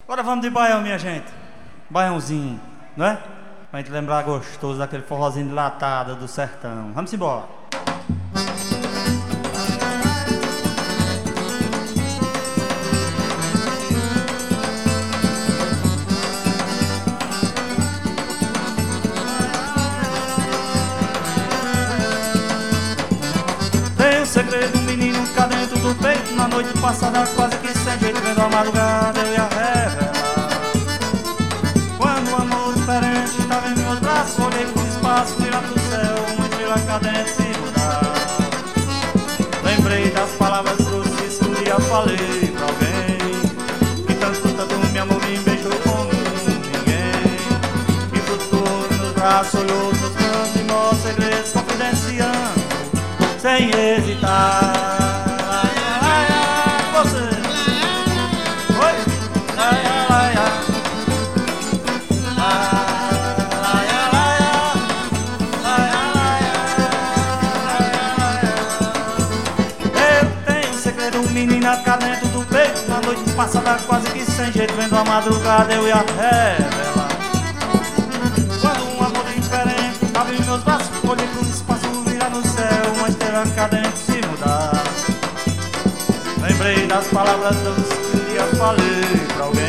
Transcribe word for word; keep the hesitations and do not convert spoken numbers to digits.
Agora vamos de baião, minha gente. Baiãozinho, não é? Pra gente lembrar gostoso daquele forrozinho de latada do sertão. Vamos embora. Tem um segredo, um menino cá dentro do peito. Na noite passada quase que sem jeito, vendo a madrugada eu ia revelar. Quando o amor diferente estava em meus braços, olhei pro espaço, virar pro céu, uma estrela cadente se mudar. Lembrei das palavras doces que um dia falei pra alguém, que tanto, tanto me amou, me beijou como ninguém, que flutuou nos braços, olhou nos cantos e meus segredos confidenciando, sem hesitar. Menina cá dentro do peito, na noite passada quase que sem jeito, vendo a madrugada eu ia revelar. Quando um amor diferente tava em meus braços, olhei pro espaço, virar no céu, uma estrela cadente se mudar. Lembrei das palavras doces que um dia falei pra alguém,